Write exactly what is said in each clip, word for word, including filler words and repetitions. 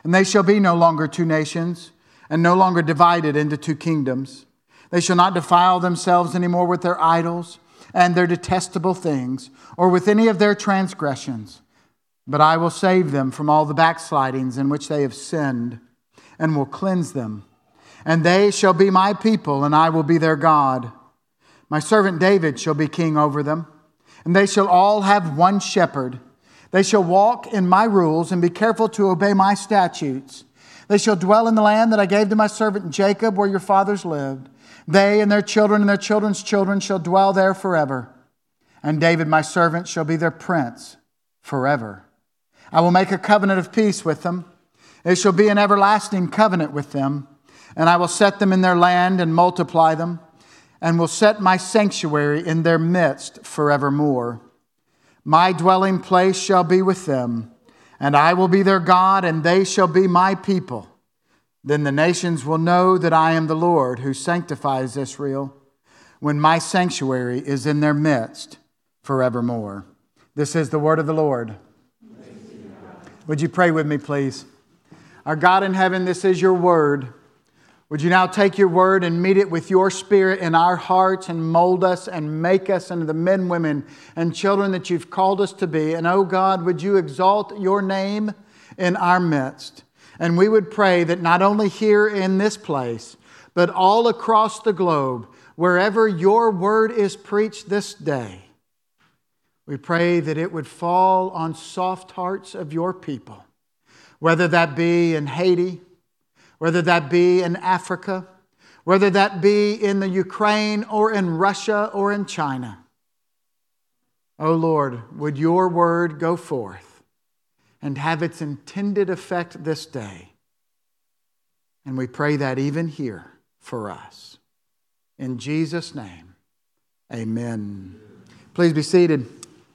And they shall be no longer two nations, and no longer divided into two kingdoms. They shall not defile themselves any more with their idols and their detestable things, or with any of their transgressions. But I will save them from all the backslidings in which they have sinned, and will cleanse them. And they shall be my people, and I will be their God. My servant David shall be king over them, and they shall all have one shepherd. They shall walk in my rules and be careful to obey my statutes. They shall dwell in the land that I gave to my servant Jacob, where your fathers lived. They and their children and their children's children shall dwell there forever. And David, my servant, shall be their prince forever. I will make a covenant of peace with them. It shall be an everlasting covenant with them. And I will set them in their land and multiply them, and will set my sanctuary in their midst forevermore. My dwelling place shall be with them, and I will be their God, and they shall be my people. Then the nations will know that I am the Lord who sanctifies Israel, when my sanctuary is in their midst forevermore. This is the word of the Lord. Would you pray with me, please? Our God in heaven, this is your word. Would you now take your word and meet it with your spirit in our hearts and mold us and make us into the men, women, and children that you've called us to be. And oh God, would you exalt your name in our midst? And we would pray that not only here in this place, but all across the globe, wherever your word is preached this day, we pray that it would fall on soft hearts of your people, whether that be in Haiti, whether that be in Africa, whether that be in the Ukraine or in Russia or in China. Oh Lord, would your word go forth and have its intended effect this day. And we pray that even here for us. In Jesus' name, amen. Please be seated.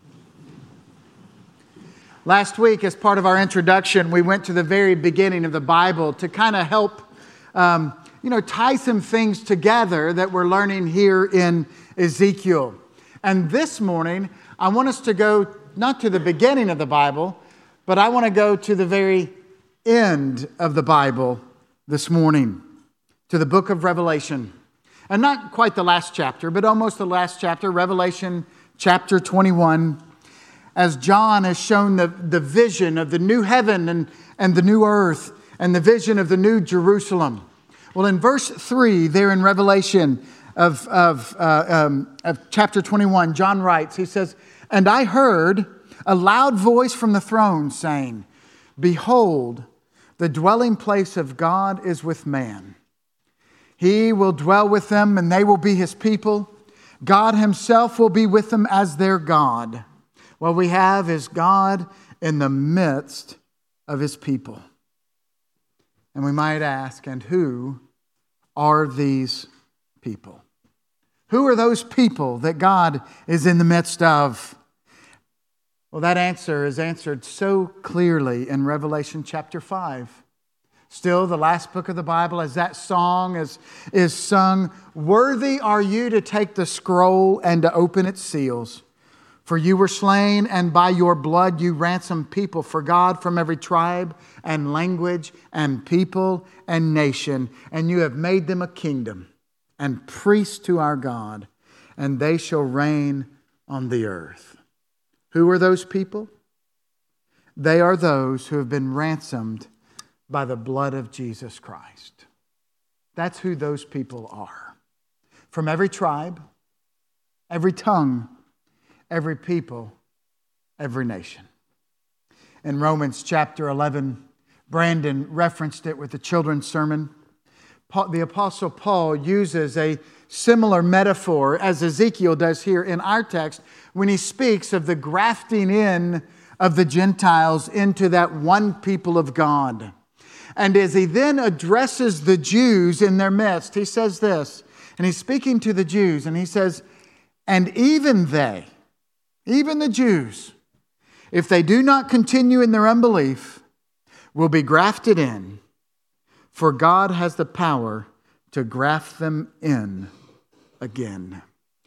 Last week, as part of our introduction, we went to the very beginning of the Bible to kind of help, um, you know, tie some things together that we're learning here in Ezekiel. And this morning, I want us to go not to the beginning of the Bible, but I want to go to the very end of the Bible this morning, to the book of Revelation. And not quite the last chapter, but almost the last chapter, Revelation chapter twenty-one. As John has shown the, the vision of the new heaven and, and the new earth and the vision of the new Jerusalem. Well, in verse three there in Revelation of, of, uh, um, of chapter twenty-one, John writes, he says, "And I heard a loud voice from the throne saying, 'Behold, the dwelling place of God is with man. He will dwell with them, and they will be his people. God himself will be with them as their God.'" What we have is God in the midst of his people. And we might ask, and who are these people? Who are those people that God is in the midst of? Well, that answer is answered so clearly in Revelation chapter five. Still, the last book of the Bible, as that song is, is sung, "Worthy are you to take the scroll and to open its seals. For you were slain, and by your blood you ransomed people for God from every tribe and language and people and nation. And you have made them a kingdom and priests to our God, and they shall reign on the earth." Who are those people? They are those who have been ransomed by the blood of Jesus Christ. That's who those people are. From every tribe, every tongue, every people, every nation. In Romans chapter eleven, Brandon referenced it with the children's sermon. Paul, the Apostle Paul uses a similar metaphor as Ezekiel does here in our text when he speaks of the grafting in of the Gentiles into that one people of God. And as he then addresses the Jews in their midst, he says this, and he's speaking to the Jews, and he says, "And even they," even the Jews, "if they do not continue in their unbelief, will be grafted in, for God has the power to graft them in again."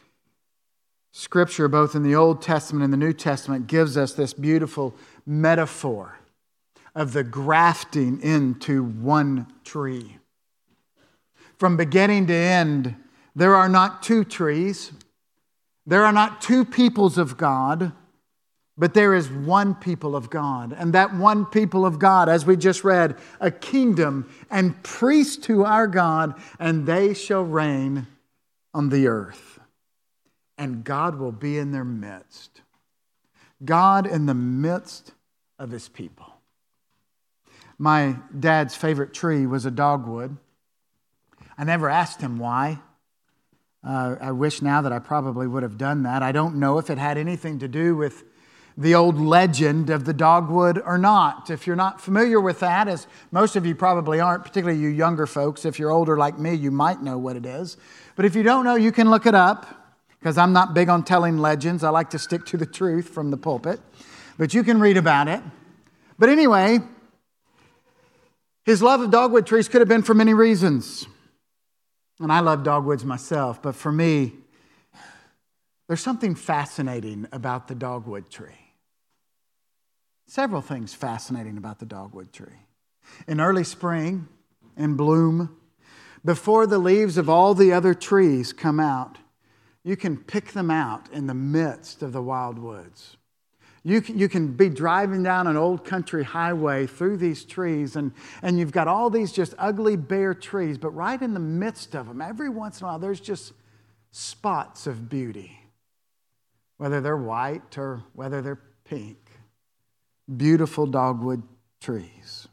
Scripture, both in the Old Testament and the New Testament, gives us this beautiful metaphor of the grafting into one tree. From beginning to end, there are not two trees. There are not two peoples of God, but there is one people of God. And that one people of God, as we just read, a kingdom and priests to our God, and they shall reign on the earth. And God will be in their midst. God in the midst of His people. My dad's favorite tree was a dogwood. I never asked him why. Uh, I wish now that I probably would have done that. I don't know if it had anything to do with the old legend of the dogwood or not. If you're not familiar with that, as most of you probably aren't, particularly you younger folks, if you're older like me, you might know what it is. But if you don't know, you can look it up, because I'm not big on telling legends. I like to stick to the truth from the pulpit. But you can read about it. But anyway, his love of dogwood trees could have been for many reasons. And I love dogwoods myself, but for me, there's something fascinating about the dogwood tree. Several things fascinating about the dogwood tree. In early spring, in bloom, before the leaves of all the other trees come out, you can pick them out in the midst of the wild woods. You can, you can be driving down an old country highway through these trees, and, and you've got all these just ugly, bare trees, but right in the midst of them, every once in a while, there's just spots of beauty. Whether they're white or whether they're pink. Beautiful dogwood trees.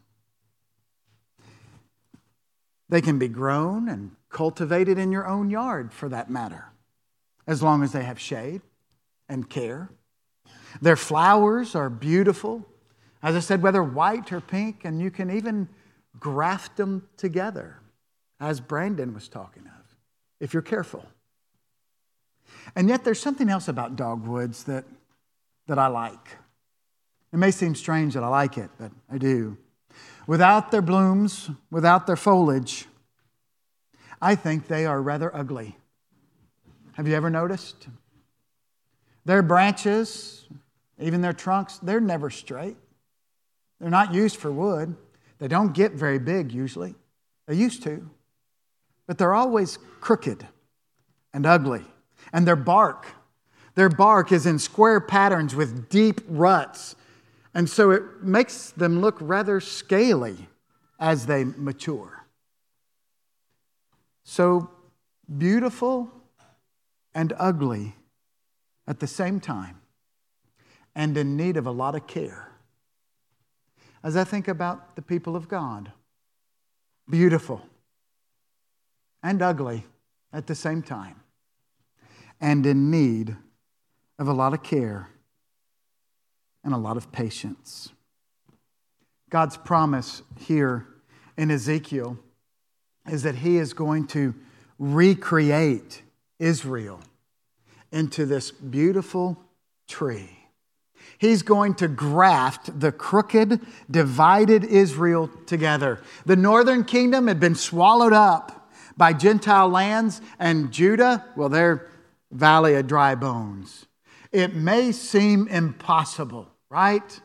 They can be grown and cultivated in your own yard, for that matter, as long as they have shade and care. Their flowers are beautiful. As I said, whether white or pink, and you can even graft them together, as Brandon was talking of, if you're careful. And yet there's something else about dogwoods that, that I like. It may seem strange that I like it, but I do. Without their blooms, without their foliage, I think they are rather ugly. Have you ever noticed? Their branches, even their trunks, they're never straight. They're not used for wood. They don't get very big usually. They used to. But they're always crooked and ugly. And their bark, their bark is in square patterns with deep ruts. And so it makes them look rather scaly as they mature. So beautiful and ugly at the same time, and in need of a lot of care. As I think about the people of God, beautiful and ugly at the same time, and in need of a lot of care and a lot of patience. God's promise here in Ezekiel is that He is going to recreate Israel into this beautiful tree. He's going to graft the crooked, divided Israel together. The northern kingdom had been swallowed up by Gentile lands, and Judah, well, they're valley of dry bones. It may seem impossible, right?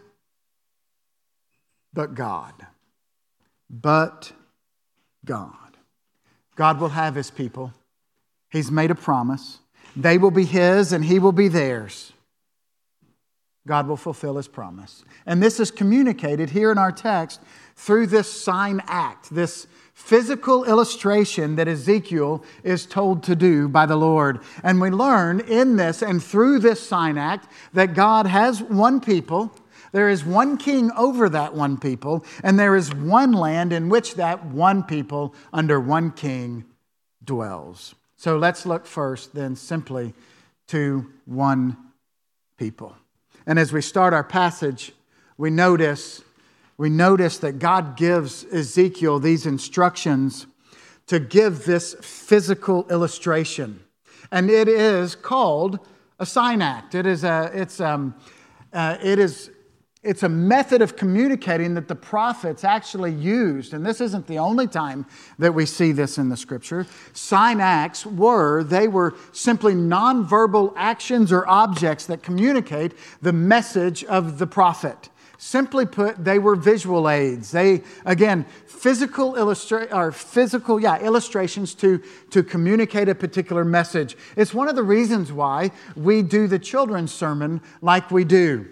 But God. But God. God will have His people. He's made a promise. They will be His and He will be theirs. God will fulfill His promise. And this is communicated here in our text through this sign act, this physical illustration that Ezekiel is told to do by the Lord. And we learn in this and through this sign act that God has one people. There is one king over that one people, and there is one land in which that one people under one king dwells. So let's look first then simply to one people. And as we start our passage, we notice, we notice that God gives Ezekiel these instructions to give this physical illustration. And it is called a sign act. It is a, it's, um, uh, it is, it's a method of communicating that the prophets actually used. And this isn't the only time that we see this in the Scripture. Sign acts were, they were simply nonverbal actions or objects that communicate the message of the prophet. Simply put, they were visual aids. They, again, physical illustra- or physical, yeah, illustrations to, to communicate a particular message. It's one of the reasons why we do the children's sermon like we do.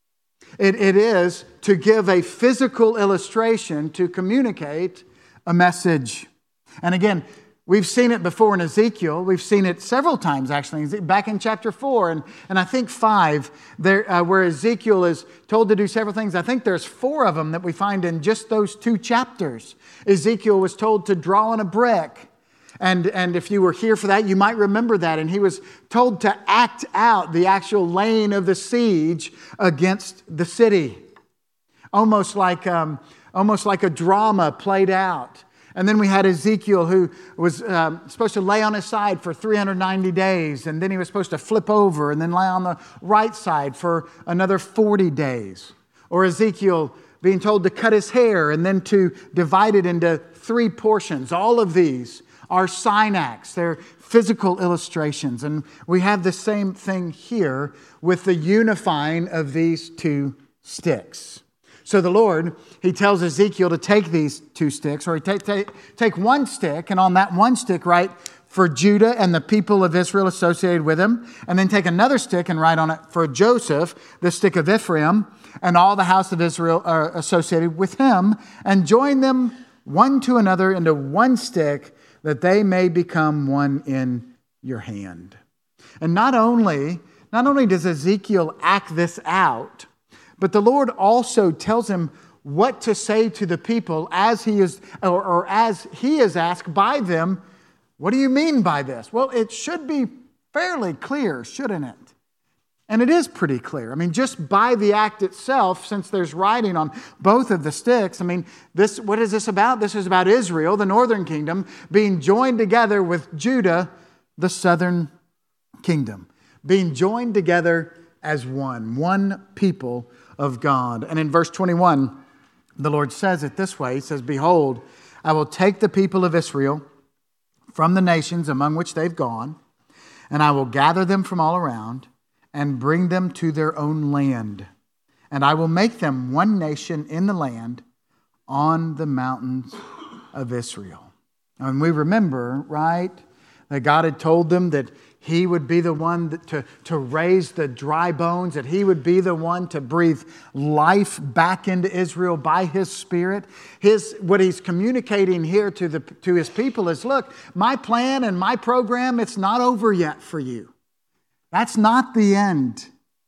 It, it is to give a physical illustration to communicate a message. And again, we've seen it before in Ezekiel. We've seen it several times, actually, back in chapter four and, and I think five, there, uh, where Ezekiel is told to do several things. I think there's four of them that we find in just those two chapters. Ezekiel was told to draw on a brick. And, and if you were here for that, you might remember that. And he was told to act out the actual laying of the siege against the city. Almost like, um, almost like a drama played out. And then we had Ezekiel, who was um, supposed to lay on his side for three hundred ninety days. And then he was supposed to flip over and then lay on the right side for another forty days. Or Ezekiel being told to cut his hair and then to divide it into three portions. All of these are sign acts. They're physical illustrations. And we have the same thing here with the unifying of these two sticks. So the Lord, He tells Ezekiel to take these two sticks, or he take, take, take one stick, and on that one stick write for Judah and the people of Israel associated with him, and then take another stick and write on it for Joseph, the stick of Ephraim, and all the house of Israel are associated with him, and join them one to another into one stick, that they may become one in your hand. And not only, not only does Ezekiel act this out, but the Lord also tells him what to say to the people as he is, or, or as he is asked by them. What do you mean by this? Well, it should be fairly clear, shouldn't it? And it is pretty clear. I mean, just by the act itself, since there's writing on both of the sticks, I mean, this, what is this about? This is about Israel, the northern kingdom, being joined together with Judah, the southern kingdom. Being joined together as one, one people of God. And in verse twenty-one, the Lord says it this way. He says, "Behold, I will take the people of Israel from the nations among which they've gone, and I will gather them from all around, and bring them to their own land. And I will make them one nation in the land on the mountains of Israel." And we remember, right, that God had told them that He would be the one that to, to raise the dry bones, that He would be the one to breathe life back into Israel by His Spirit. His, what He's communicating here to, the, to His people is, look, my plan and my program, it's not over yet for you. That's not the end.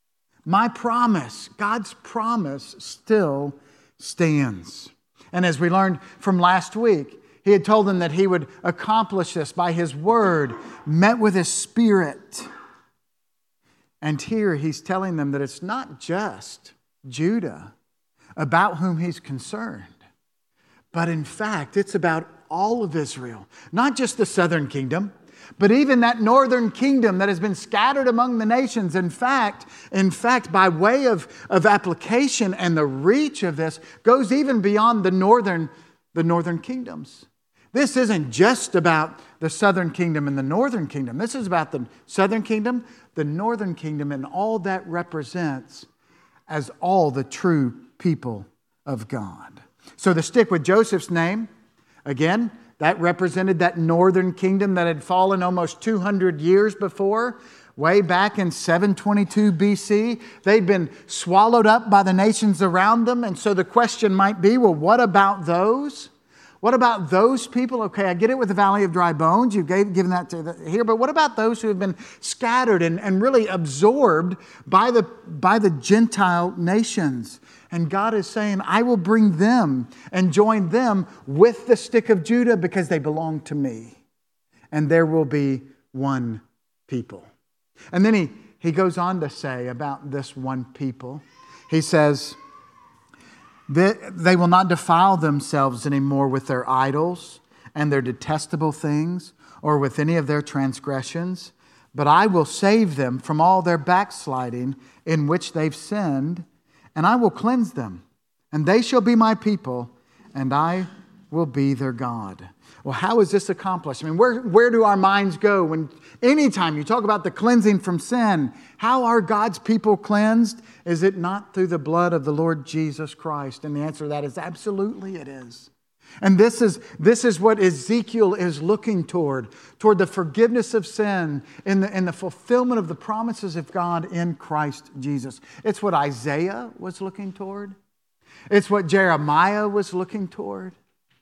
My promise, God's promise, still stands. And as we learned from last week, He had told them that He would accomplish this by His Word, met with His Spirit. And here He's telling them that it's not just Judah about whom He's concerned, but in fact, it's about all of Israel, not just the southern kingdom, but even that northern kingdom that has been scattered among the nations. In fact, in fact, by way of, of application and the reach of this goes even beyond the northern, the northern kingdoms. This isn't just about the southern kingdom and the northern kingdom. This is about the southern kingdom, the northern kingdom, and all that represents as all the true people of God. So the stick with Joseph's name, again, that represented that northern kingdom that had fallen almost two hundred years before, way back in seven twenty-two B C. They'd been swallowed up by the nations around them. And so the question might be, well, what about those? What about those people? Okay, I get it with the Valley of Dry Bones. You've gave, given that to the, here. But what about those who have been scattered and, and really absorbed by the, by the Gentile nations? And God is saying, I will bring them and join them with the stick of Judah because they belong to me. And there will be one people. And then he, he goes on to say about this one people, he says, they will not defile themselves anymore with their idols and their detestable things or with any of their transgressions, but I will save them from all their backsliding in which they've sinned, and I will cleanse them, and they shall be my people, and I will be their God. Well, how is this accomplished? I mean, where, where do our minds go when anytime you talk about the cleansing from sin? How are God's people cleansed? Is it not through the blood of the Lord Jesus Christ? And the answer to that is absolutely it is. And this is, this is what Ezekiel is looking toward, toward the forgiveness of sin and the, and the fulfillment of the promises of God in Christ Jesus. It's what Isaiah was looking toward. It's what Jeremiah was looking toward.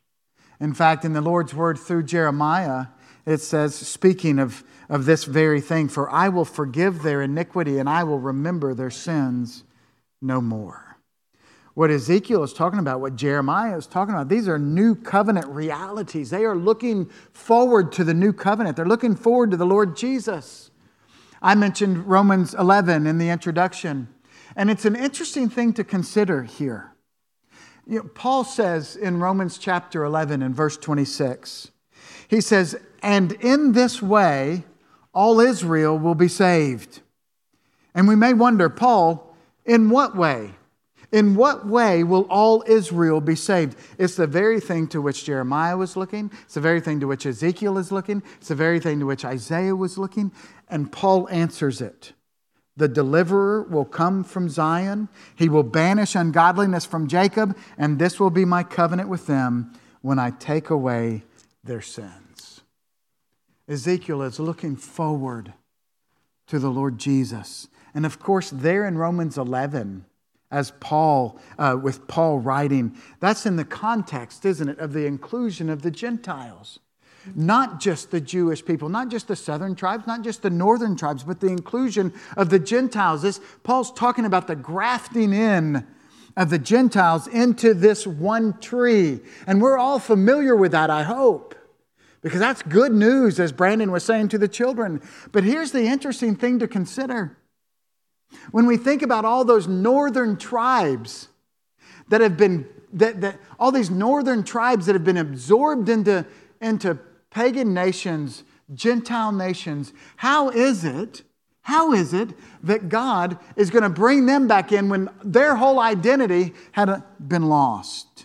In fact, in the Lord's word through Jeremiah, it says, speaking of, of this very thing, "For I will forgive their iniquity and I will remember their sins no more." What Ezekiel is talking about, what Jeremiah is talking about, these are new covenant realities. They are looking forward to the new covenant. They're looking forward to the Lord Jesus. I mentioned Romans eleven in the introduction, and it's an interesting thing to consider here. You know, Paul says in Romans chapter eleven and verse twenty-six, he says, "And in this way all Israel will be saved." And we may wonder, Paul, in what way? In what way will all Israel be saved? It's the very thing to which Jeremiah was looking. It's the very thing to which Ezekiel is looking. It's the very thing to which Isaiah was looking. And Paul answers it. "The deliverer will come from Zion. He will banish ungodliness from Jacob, and this will be my covenant with them when I take away their sins." Ezekiel is looking forward to the Lord Jesus. And of course, there in Romans eleven, as Paul, uh, with Paul writing, that's in the context, isn't it, of the inclusion of the Gentiles. Not just the Jewish people, not just the southern tribes, not just the northern tribes, but the inclusion of the Gentiles. This, Paul's talking about the grafting in of the Gentiles into this one tree. And we're all familiar with that, I hope, because that's good news, as Brandon was saying to the children. But here's the interesting thing to consider. When we think about all those northern tribes that have been, that, that all these northern tribes that have been absorbed into, into pagan nations, Gentile nations, how is it, how is it that God is going to bring them back in when their whole identity had been lost?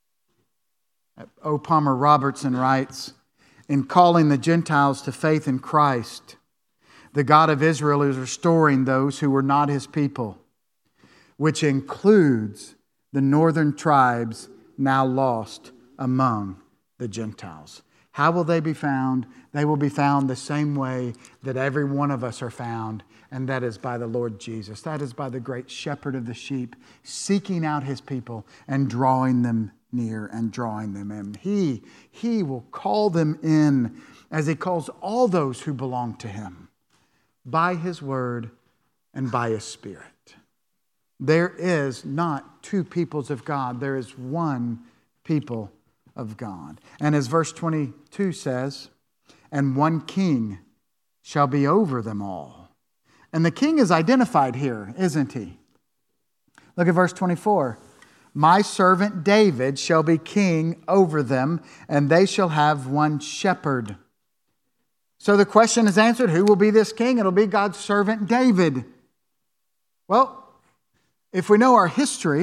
O. Palmer Robertson writes, "In calling the Gentiles to faith in Christ, the God of Israel is restoring those who were not His people, which includes the northern tribes now lost among the Gentiles." How will they be found? They will be found the same way that every one of us are found, and that is by the Lord Jesus. That is by the great shepherd of the sheep, seeking out His people and drawing them near and drawing them in. He, he will call them in as He calls all those who belong to Him, by His word and by His Spirit. There is not two peoples of God. There is one people of God. And as verse twenty-two says, "And one king shall be over them all." And the king is identified here, isn't he? Look at verse twenty-four. "My servant David shall be king over them, and they shall have one shepherd." So the question is answered, who will be this king? It'll be God's servant David. Well, if we know our history,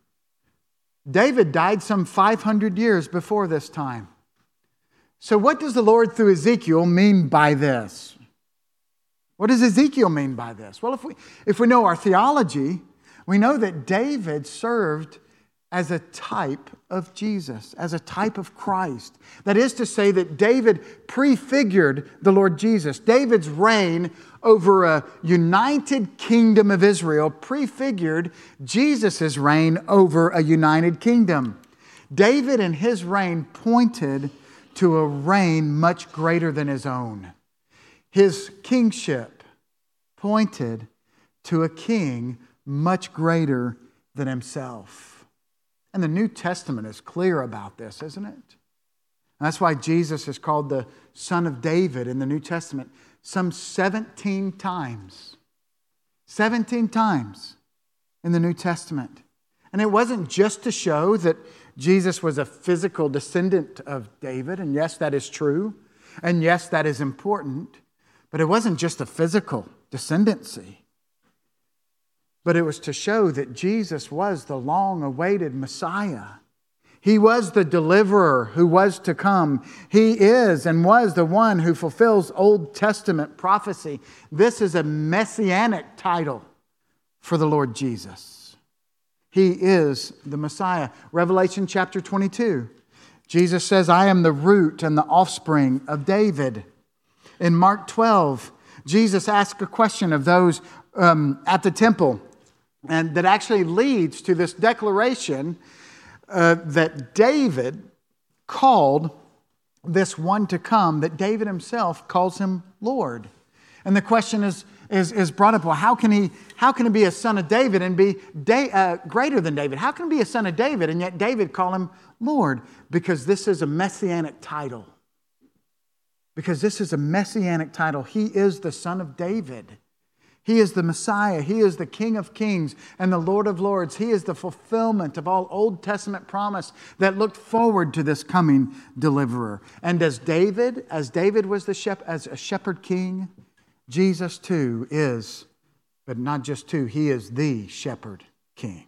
David died some five hundred years before this time. So what does the Lord through Ezekiel mean by this? What does Ezekiel mean by this? Well, if we, if we know our theology, we know that David served as a type of Jesus, as a type of Christ. That is to say that David prefigured the Lord Jesus. David's reign over a united kingdom of Israel prefigured Jesus' reign over a united kingdom. David and his reign pointed to a reign much greater than his own. His kingship pointed to a king much greater than himself. And the New Testament is clear about this, isn't it? And that's why Jesus is called the Son of David in the New Testament some seventeen times. seventeen times in the New Testament. And it wasn't just to show that Jesus was a physical descendant of David. And yes, that is true. And yes, that is important. But it wasn't just a physical descendancy. But it was to show that Jesus was the long-awaited Messiah. He was the deliverer who was to come. He is and was the one who fulfills Old Testament prophecy. This is a messianic title for the Lord Jesus. He is the Messiah. Revelation chapter twenty-two. Jesus says, I am the root and the offspring of David. In Mark twelve, Jesus asked a question of those um, at the temple, and that actually leads to this declaration Uh, that David called this one to come, that David himself calls him Lord. And the question is, is, is brought up, well, how can he, how can he be a son of David and be da- uh, greater than David? How can he be a son of David and yet David call him Lord? Because this is a messianic title. Because this is a messianic title. He is the son of David. He is the Messiah. He is the King of Kings and the Lord of Lords. He is the fulfillment of all Old Testament promise that looked forward to this coming deliverer. And as David, as David was the shep- as a shepherd king, Jesus too is, but not just two, he is the shepherd king.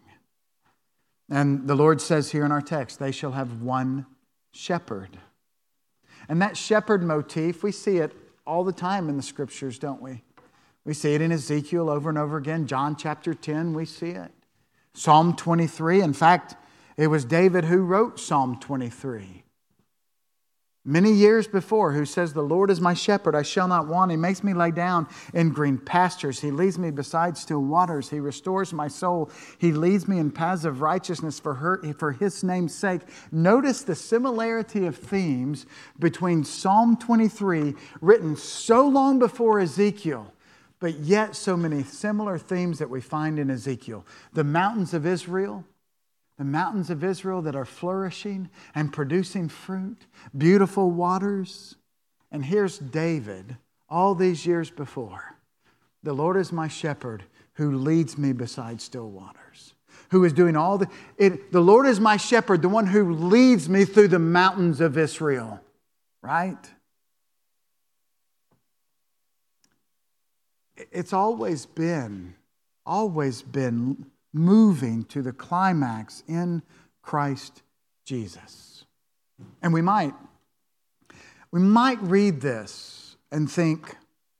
And the Lord says here in our text, they shall have one shepherd. And that shepherd motif, we see it all the time in the scriptures, don't we? We see it in Ezekiel over and over again. John chapter ten, we see it. Psalm twenty-three. In fact, it was David who wrote Psalm twenty-three. Many years before, who says, the Lord is my shepherd, I shall not want. He makes me lie down in green pastures. He leads me beside still waters. He restores my soul. He leads me in paths of righteousness for her, for His name's sake. Notice the similarity of themes between Psalm twenty-three, written so long before Ezekiel, but yet so many similar themes that we find in Ezekiel. The mountains of Israel, the mountains of Israel that are flourishing and producing fruit, beautiful waters. And here's David, all these years before. The Lord is my shepherd who leads me beside still waters. Who is doing all the... It, the Lord is my shepherd, the one who leads me through the mountains of Israel. Right? It's always been, always been moving to the climax in Christ Jesus. And we might, we might read this and think,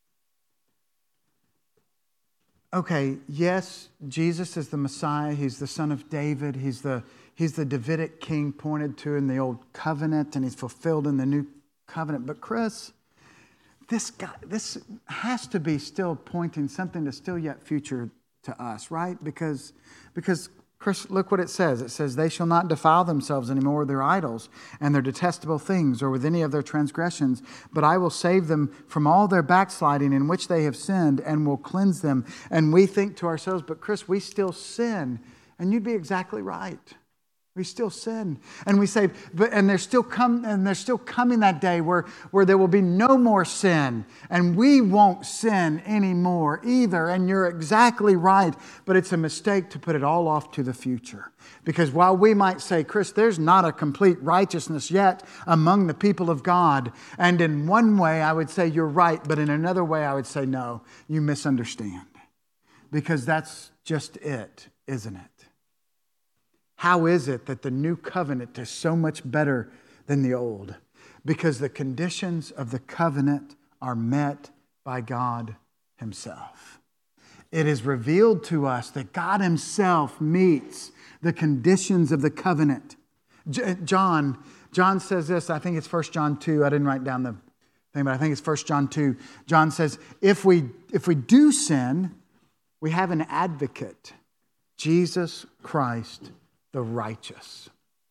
okay, yes, Jesus is the Messiah. He's the son of David. He's the, he's the Davidic king pointed to in the old covenant, and he's fulfilled in the new covenant. But Chris, This guy, this has to be still pointing something that's still yet future to us, right? Because, because Chris, look what it says. It says, they shall not defile themselves anymore with their idols and their detestable things or with any of their transgressions, but I will save them from all their backsliding in which they have sinned and will cleanse them. And we think to ourselves, but Chris, we still sin. And you'd be exactly right. We still sin. And we say, but and there's still come and there's still coming that day where, where there will be no more sin. And we won't sin anymore either. And you're exactly right. But it's a mistake to put it all off to the future. Because while we might say, Chris, there's not a complete righteousness yet among the people of God. And in one way I would say you're right, but in another way I would say, no, you misunderstand. Because that's just it, isn't it? How is it that the new covenant is so much better than the old? Because the conditions of the covenant are met by God Himself. It is revealed to us that God Himself meets the conditions of the covenant. John, John says this, I think it's First John two. I didn't write down the thing, but I think it's First John two. John says, if we, if we do sin, we have an advocate, Jesus Christ, the righteous.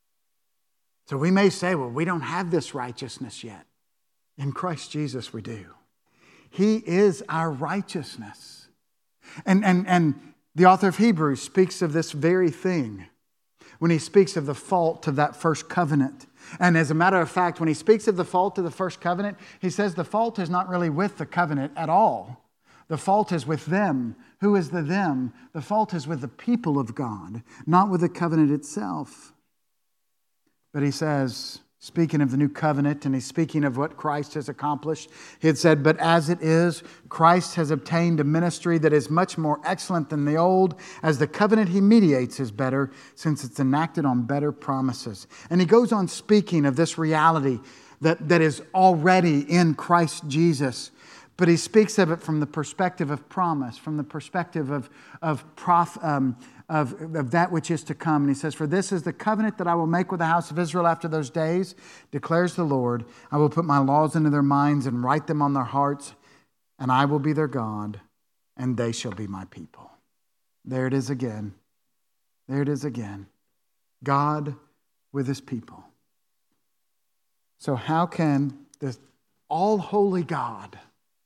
So we may say, well, we don't have this righteousness yet. In Christ Jesus we do. He is our righteousness. And, and, and the author of Hebrews speaks of this very thing when he speaks of the fault of that first covenant. And as a matter of fact, when he speaks of the fault of the first covenant, he says the fault is not really with the covenant at all. The fault is with them. Who is the them? The fault is with the people of God, not with the covenant itself. But he says, speaking of the new covenant, and he's speaking of what Christ has accomplished. He had said, "But as it is, Christ has obtained a ministry that is much more excellent than the old, as the covenant he mediates is better, since it's enacted on better promises." And he goes on speaking of this reality that, that is already in Christ Jesus. But he speaks of it from the perspective of promise, from the perspective of, of, prof, um, of, of that which is to come. And he says, "For this is the covenant that I will make with the house of Israel after those days, declares the Lord. I will put my laws into their minds and write them on their hearts, and I will be their God, and they shall be my people." There it is again. There it is again. God with his people. So how can this all-holy God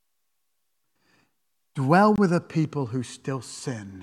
dwell with a people who still sin?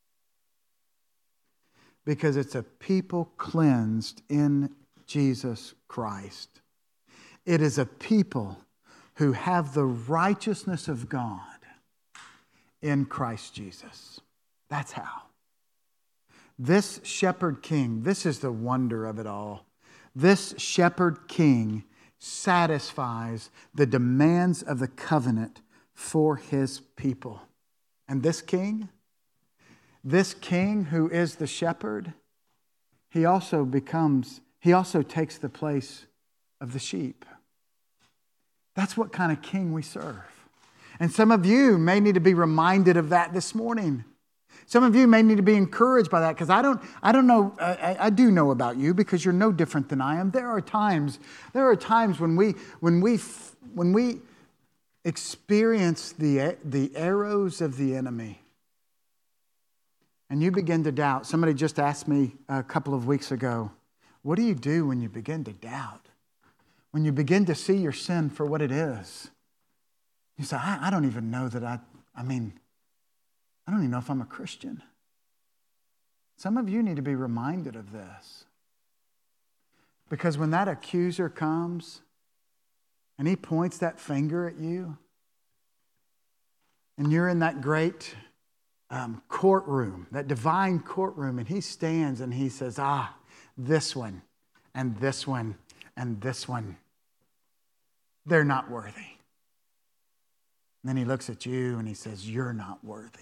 Because it's a people cleansed in Jesus Christ. It is a people who have the righteousness of God in Christ Jesus. That's how. This shepherd king, this is the wonder of it all. This shepherd king satisfies the demands of the covenant for his people. And this king, this king who is the shepherd, he also becomes, he also takes the place of the sheep. That's what kind of king we serve. And some of you may need to be reminded of that this morning. Some of you may need to be encouraged by that, because I don't, I don't know, I, I do know about you, because you're no different than I am. There are times, there are times when we, when we, when we experience the, the arrows of the enemy, and you begin to doubt. Somebody just asked me a couple of weeks ago, what do you do when you begin to doubt? When you begin to see your sin for what it is? You say, I, I don't even know that I, I mean, I don't even know if I'm a Christian. Some of you need to be reminded of this. Because when that accuser comes and he points that finger at you, and you're in that great um, courtroom, that divine courtroom, and he stands and he says, ah, this one, and this one, and this one, they're not worthy. And then he looks at you and he says, you're not worthy.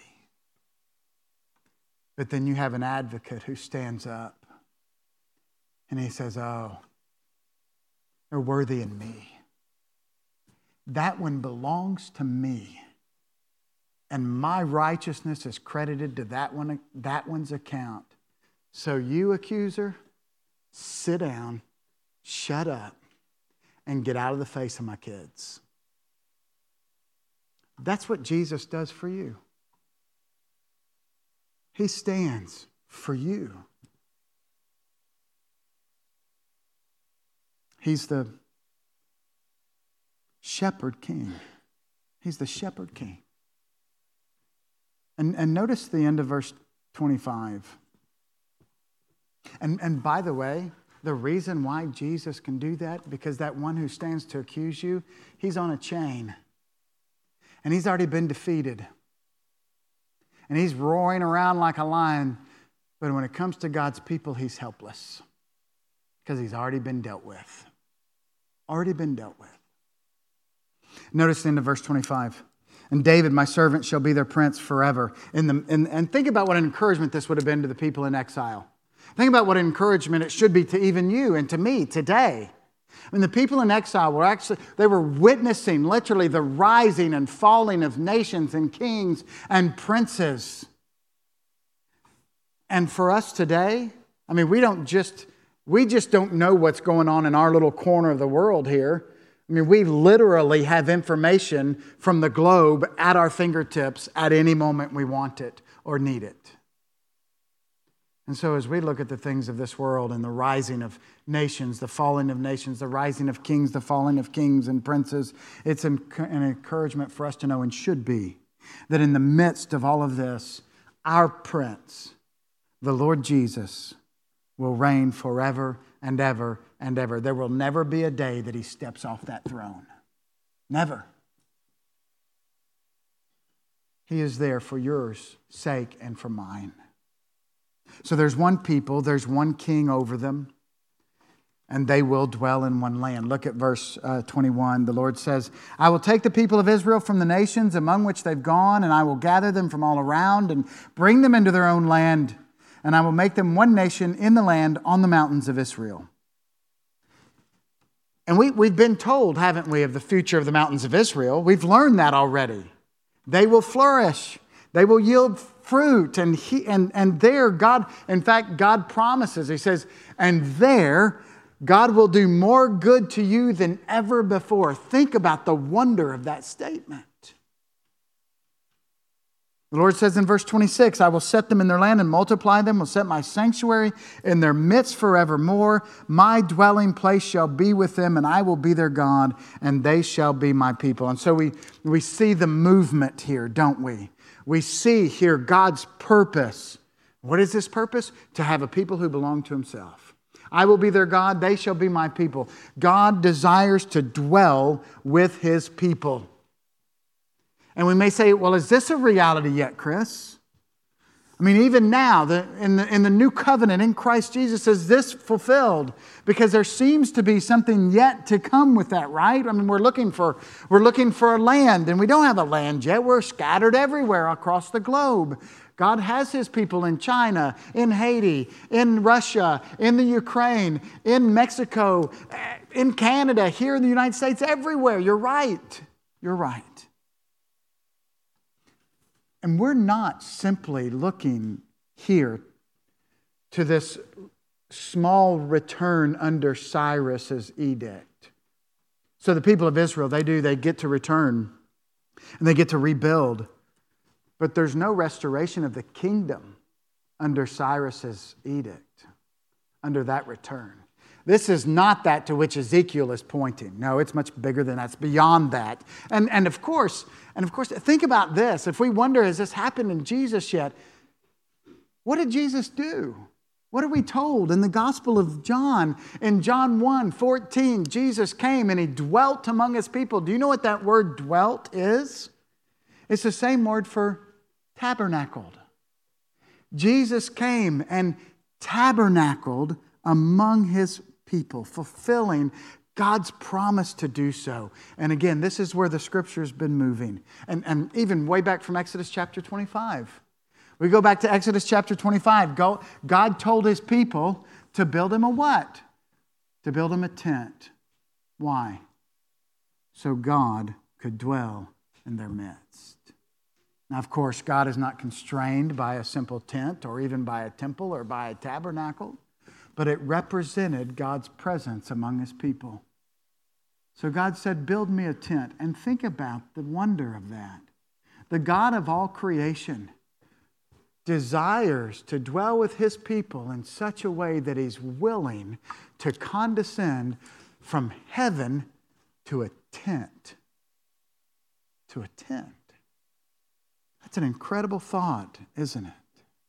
But then you have an advocate who stands up and he says, oh, they're worthy in me. That one belongs to me. And my righteousness is credited to that one, that one's account. So you, accuser, sit down, shut up, and get out of the face of my kids. That's what Jesus does for you. He stands for you. He's the shepherd king. He's the shepherd king. And, and notice the end of verse twenty-five. And, and by the way, the reason why Jesus can do that, because that one who stands to accuse you, he's on a chain. And he's already been defeated. And he's roaring around like a lion. But when it comes to God's people, he's helpless. Because he's already been dealt with. Already been dealt with. Notice the end of verse twenty-five. And David, my servant, shall be their prince forever. In the, in, and think about what an encouragement this would have been to the people in exile. Think about what encouragement it should be to even you and to me today. I mean, the people in exile were actually, they were witnessing literally the rising and falling of nations and kings and princes. And for us today, I mean, we don't just, we just don't know what's going on in our little corner of the world here. I mean, we literally have information from the globe at our fingertips at any moment we want it or need it. And so as we look at the things of this world and the rising of nations, the falling of nations, the rising of kings, the falling of kings and princes, it's an encouragement for us to know, and should be, that in the midst of all of this, our Prince, the Lord Jesus, will reign forever and ever and ever. There will never be a day that he steps off that throne. Never. He is there for your sake and for mine. So there's one people, there's one king over them. and they will dwell in one land. Look at verse uh, twenty-one. The Lord says, I will take the people of Israel from the nations among which they've gone, and I will gather them from all around and bring them into their own land, and I will make them one nation in the land on the mountains of Israel. And we, we've been told, haven't we, of the future of the mountains of Israel. We've learned that already. They will flourish. They will yield fruit. And, he, and, and there, God, in fact, God promises. He says, and there, God will do more good to you than ever before. Think about the wonder of that statement. The Lord says in verse twenty-six, I will set them in their land and multiply them, will set my sanctuary in their midst forevermore. My dwelling place shall be with them, and I will be their God, and they shall be my people. And so we, we see the movement here, don't we? We see here God's purpose. What is this purpose? To have a people who belong to Himself. I will be their God, they shall be my people. God desires to dwell with His people. And we may say, well, is this a reality yet, Chris? I mean, even now, the, in, the, in the new covenant in Christ Jesus, is this fulfilled? Because there seems to be something yet to come with that, right? I mean, we're looking for, we're looking for a land, and we don't have a land yet. We're scattered everywhere across the globe. God has His people in China, in Haiti, in Russia, in the Ukraine, in Mexico, in Canada, here in the United States, everywhere. You're right. You're right. And we're not simply looking here to this small return under Cyrus's edict. So the people of Israel, they do, they get to return and they get to rebuild. But there's no restoration of the kingdom under Cyrus's edict, under that return. This is not that to which Ezekiel is pointing. No, it's much bigger than that. It's beyond that. And, and of course, and of course, think about this. If we wonder, has this happened in Jesus yet? What did Jesus do? What are we told in the Gospel of John? In John one fourteen, Jesus came and He dwelt among His people. Do you know what that word dwelt is? It's the same word for tabernacled. Jesus came and tabernacled among His people, fulfilling God's promise to do so. And again, this is where the Scripture's been moving. And, and even way back from Exodus chapter twenty-five. We go back to Exodus chapter twenty-five. Go, God told His people to build Him a what? To build Him a tent. Why? So God could dwell in their midst. Now, of course, God is not constrained by a simple tent or even by a temple or by a tabernacle, but it represented God's presence among His people. So God said, build me a tent. And think about the wonder of that. The God of all creation desires to dwell with His people in such a way that He's willing to condescend from heaven to a tent. To a tent. That's an incredible thought, isn't it?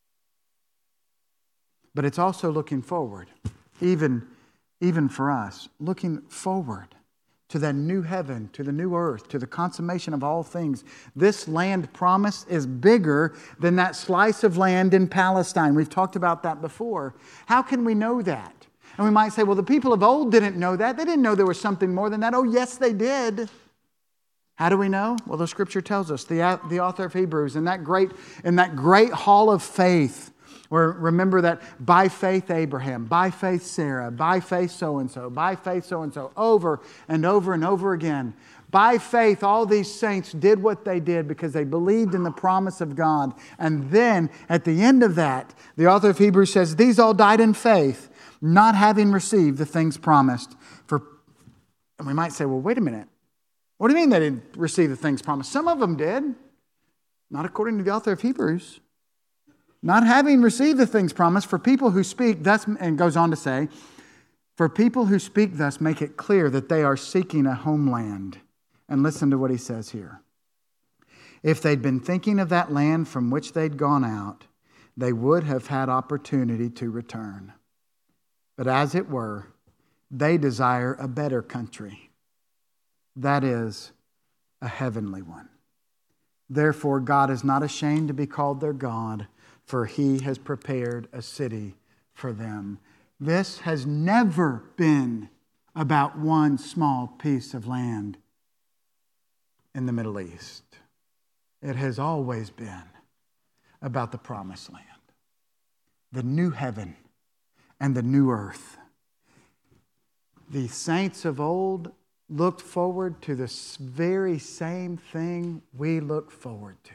But it's also looking forward, even, even for us, looking forward to that new heaven, to the new earth, to the consummation of all things. This land promised is bigger than that slice of land in Palestine. We've talked about that before. How can we know that? And we might say, well, the people of old didn't know that. They didn't know there was something more than that. Oh, yes, they did. How do we know? Well, the Scripture tells us. The, the author of Hebrews, in that great, in that great hall of faith, where remember that by faith Abraham, by faith Sarah, by faith so-and-so, by faith so-and-so, over and over and over again. By faith, all these saints did what they did because they believed in the promise of God. And then, at the end of that, the author of Hebrews says, these all died in faith, not having received the things promised. For, and we might say, well, wait a minute. What do you mean they didn't receive the things promised? Some of them did. Not according to the author of Hebrews. Not having received the things promised, for people who speak thus, and goes on to say, for people who speak thus make it clear that they are seeking a homeland. And listen to what he says here. If they'd been thinking of that land from which they'd gone out, they would have had opportunity to return. But as it were, they desire a better country. That is, a heavenly one. Therefore, God is not ashamed to be called their God, for He has prepared a city for them. This has never been about one small piece of land in the Middle East. It has always been about the promised land, the new heaven and the new earth. The saints of old looked forward to this very same thing we look forward to.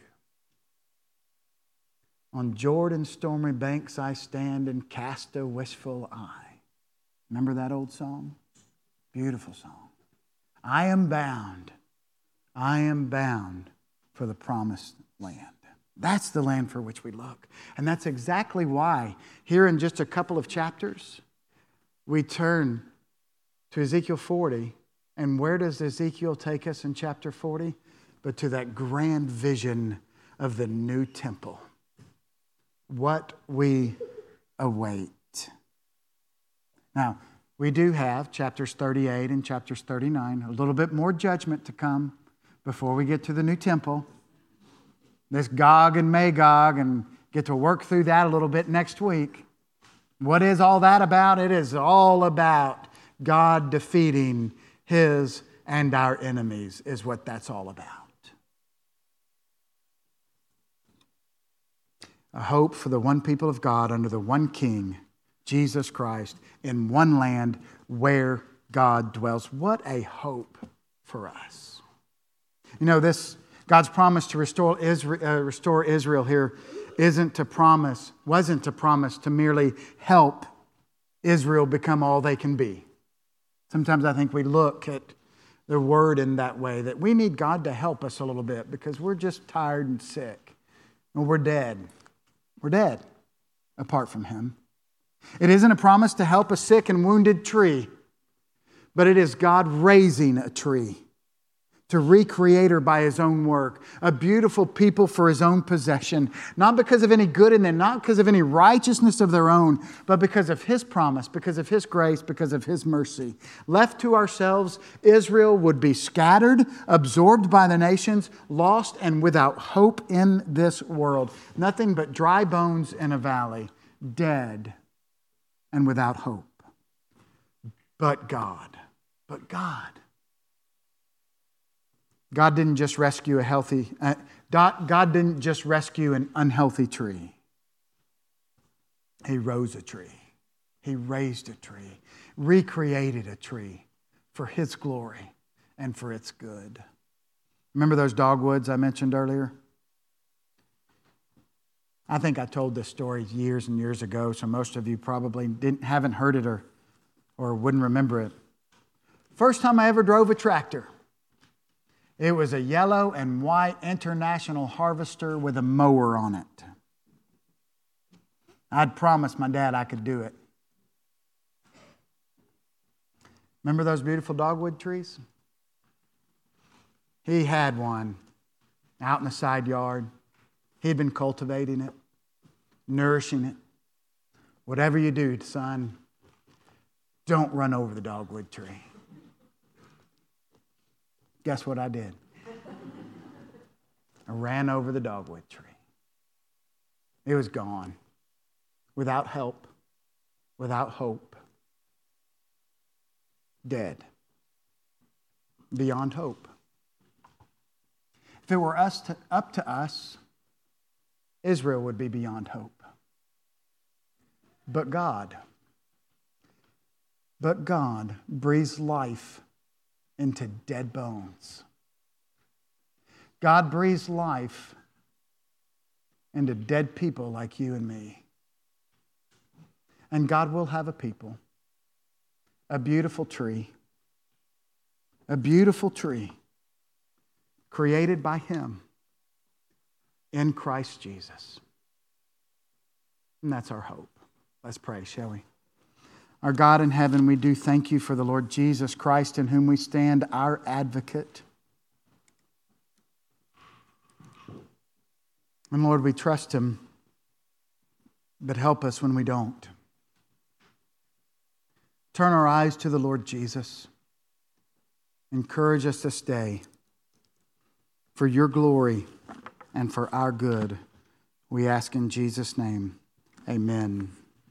On Jordan's stormy banks I stand and cast a wishful eye. Remember that old song? Beautiful song. I am bound. I am bound for the promised land. That's the land for which we look. And that's exactly why here in just a couple of chapters, we turn to Ezekiel forty. And where does Ezekiel take us in chapter forty? But to that grand vision of the new temple. What we await. Now, we do have chapters thirty-eight and chapters thirty-nine, a little bit more judgment to come before we get to the new temple. This Gog and Magog, and get to work through that a little bit next week. What is all that about? It is all about God defeating His and our enemies, is what that's all about. A hope for the one people of God under the one King, Jesus Christ, in one land where God dwells. What a hope for us. You know, this God's promise to restore Israel, uh, restore Israel here isn't to promise, wasn't to promise to merely help Israel become all they can be. Sometimes I think we look at the word in that way, that we need God to help us a little bit because we're just tired and sick. And we're dead. We're dead apart from Him. It isn't a promise to help a sick and wounded tree, but it is God raising a tree to recreate her by His own work, a beautiful people for His own possession, not because of any good in them, not because of any righteousness of their own, but because of His promise, because of His grace, because of His mercy. Left to ourselves, Israel would be scattered, absorbed by the nations, lost and without hope in this world. Nothing but dry bones in a valley, dead and without hope. But God, but God. God didn't just rescue a healthy, uh, God didn't just rescue an unhealthy tree. He rose a tree. He raised a tree, recreated a tree for His glory and for its good. Remember those dogwoods I mentioned earlier? I think I told this story years and years ago, so most of you probably didn't haven't heard it or, or wouldn't remember it. First time I ever drove a tractor. It was a yellow and white International Harvester with a mower on it. I'd promised my dad I could do it. Remember those beautiful dogwood trees? He had one out in the side yard. He'd been cultivating it, nourishing it. Whatever you do, son, don't run over the dogwood tree. Guess what I did? I ran over the dogwood tree. It was gone. Without help. Without hope. Dead. Beyond hope. If it were us to, up to us, Israel would be beyond hope. But God, but God breathes life into dead bones. God breathes life into dead people like you and me. And God will have a people, a beautiful tree, a beautiful tree created by Him in Christ Jesus. And that's our hope. Let's pray, shall we? Our God in heaven, we do thank You for the Lord Jesus Christ, in whom we stand, our advocate. And Lord, we trust Him, but help us when we don't. Turn our eyes to the Lord Jesus. Encourage us this day for Your glory and for our good. We ask in Jesus' name, amen.